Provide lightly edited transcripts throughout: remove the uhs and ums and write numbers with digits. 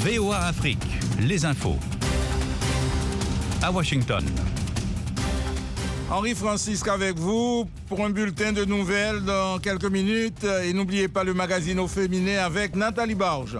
VOA Afrique, les infos. À Washington. Henri Francisque avec vous pour un bulletin de nouvelles dans quelques minutes. Et n'oubliez pas le magazine au féminin avec Nathalie Barge.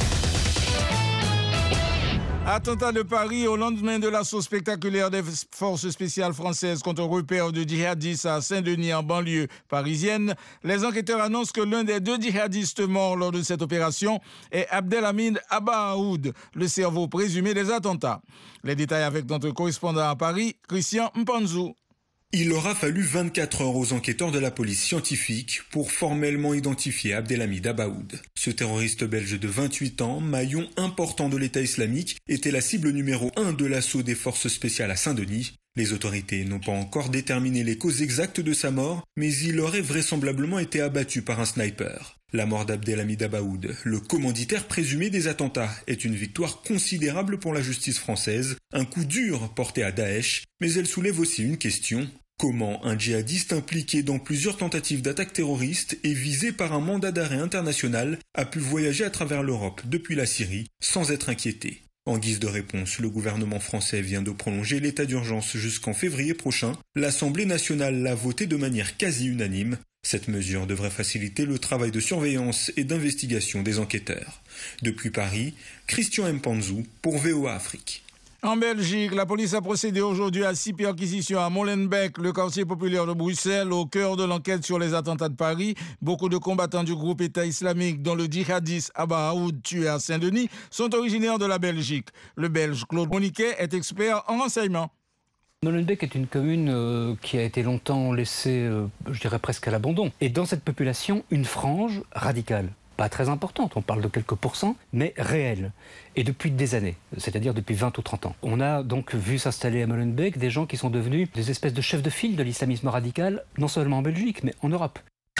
Attentat de Paris au lendemain de l'assaut spectaculaire des forces spéciales françaises contre un repère de djihadistes à Saint-Denis en banlieue parisienne. Les enquêteurs annoncent que l'un des 2 djihadistes morts lors de cette opération est Abdelhamid Abaoud, le cerveau présumé des attentats. Les détails avec notre correspondant à Paris, Christian Mpanzou. Il aura fallu 24 heures aux enquêteurs de la police scientifique pour formellement identifier Abdelhamid Abaoud. Ce terroriste belge de 28 ans, maillon important de l'État islamique, était la cible numéro 1 de l'assaut des forces spéciales à Saint-Denis. Les autorités n'ont pas encore déterminé les causes exactes de sa mort, mais il aurait vraisemblablement été abattu par un sniper. La mort d'Abdelhamid Abaoud, le commanditaire présumé des attentats, est une victoire considérable pour la justice française, un coup dur porté à Daesh, mais elle soulève aussi une question. Comment un djihadiste impliqué dans plusieurs tentatives d'attaque terroristes et visé par un mandat d'arrêt international a pu voyager à travers l'Europe depuis la Syrie sans être inquiété? En guise de réponse, le gouvernement français vient de prolonger l'état d'urgence jusqu'en février prochain. L'Assemblée nationale l'a voté de manière quasi unanime. Cette mesure devrait faciliter le travail de surveillance et d'investigation des enquêteurs. Depuis Paris, Christian Mpanzou pour VOA Afrique. En Belgique, la police a procédé aujourd'hui à 6 perquisitions à Molenbeek, le quartier populaire de Bruxelles, au cœur de l'enquête sur les attentats de Paris. Beaucoup de combattants du groupe État islamique, dont le djihadiste Abaoud tué à Saint-Denis, sont originaires de la Belgique. Le Belge Claude Moniquet est expert en renseignement. Molenbeek est une commune qui a été longtemps laissée, je dirais presque à l'abandon. Et dans cette population, une frange radicale. Pas très importante, on parle de quelques pourcents, mais réelle. Et depuis des années, c'est-à-dire depuis 20 ou 30 ans. On a donc vu s'installer à Molenbeek des gens qui sont devenus des espèces de chefs de file de l'islamisme radical, non seulement en Belgique, mais en Europe.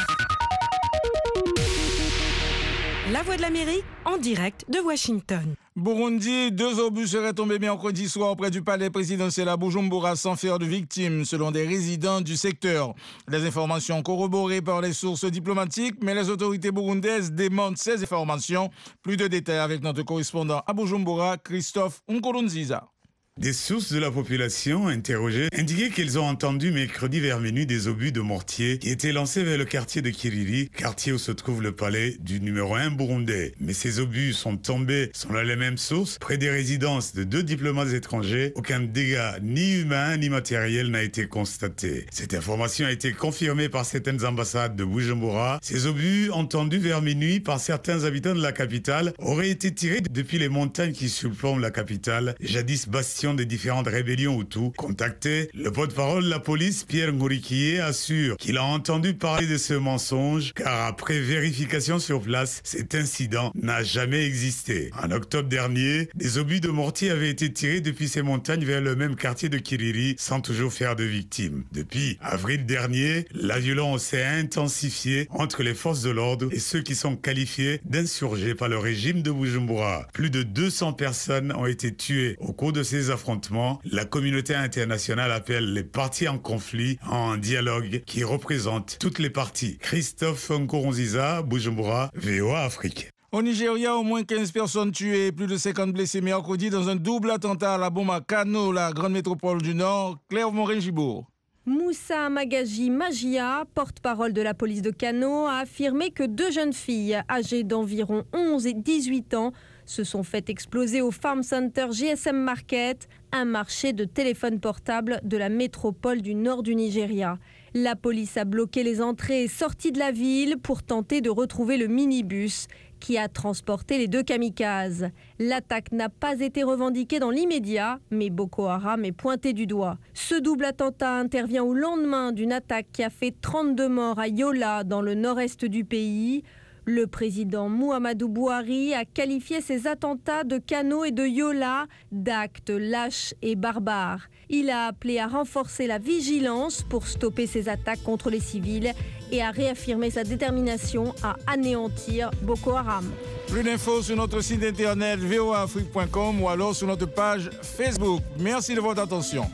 La Voix de l'Amérique, en direct de Washington. Burundi, 2 obus seraient tombés mercredi soir près du palais présidentiel à Bujumbura sans faire de victimes, selon des résidents du secteur. Les informations corroborées par les sources diplomatiques, mais les autorités burundaises démentent ces informations. Plus de détails avec notre correspondant à Bujumbura, Christophe Nkurunziza. Des sources de la population interrogées indiquaient qu'ils ont entendu mercredi vers minuit des obus de mortier qui étaient lancés vers le quartier de Kiriri, quartier où se trouve le palais du numéro 1 burundais. Mais ces obus sont tombés, selon les mêmes sources, près des résidences de 2 diplomates étrangers. Aucun dégât, ni humain ni matériel, n'a été constaté. Cette information a été confirmée par certaines ambassades de Bujumbura. Ces obus, entendus vers minuit par certains habitants de la capitale, auraient été tirés depuis les montagnes qui surplombent la capitale, jadis bastion des différentes rébellions Hutus. Contacté, le porte-parole de la police, Pierre Ngurikiye, assure qu'il a entendu parler de ce mensonge, car après vérification sur place, cet incident n'a jamais existé. En octobre dernier, des obus de mortier avaient été tirés depuis ces montagnes vers le même quartier de Kiriri, sans toujours faire de victimes. Depuis avril dernier, la violence s'est intensifiée entre les forces de l'ordre et ceux qui sont qualifiés d'insurgés par le régime de Bujumbura. Plus de 200 personnes ont été tuées au cours de ces affrontements. La communauté internationale appelle les parties en conflit en dialogue qui représente toutes les parties. Christophe Nkurunziza, Bujumbura, VOA Afrique. Au Nigeria, au moins 15 personnes tuées et plus de 50 blessés mercredi dans un double attentat à la bombe à Kano, la grande métropole du Nord. Claire Morin-Gibourg. Moussa Magaji Magia, porte-parole de la police de Kano, a affirmé que 2 jeunes filles âgées d'environ 11 et 18 ans se sont fait exploser au Farm Center GSM Market, un marché de téléphones portables de la métropole du nord du Nigeria. La police a bloqué les entrées et sorties de la ville pour tenter de retrouver le minibus qui a transporté les 2 kamikazes. L'attaque n'a pas été revendiquée dans l'immédiat, mais Boko Haram est pointé du doigt. Ce double attentat intervient au lendemain d'une attaque qui a fait 32 morts à Yola, dans le nord-est du pays. Le président Muhammadu Buhari a qualifié ces attentats de Kano et de Yola d'actes lâches et barbares. Il a appelé à renforcer la vigilance pour stopper ces attaques contre les civils et a réaffirmé sa détermination à anéantir Boko Haram. Plus d'infos sur notre site internet voaafrique.com ou alors sur notre page Facebook. Merci de votre attention.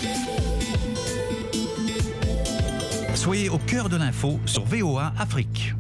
Soyez au cœur de l'info sur VOA Afrique.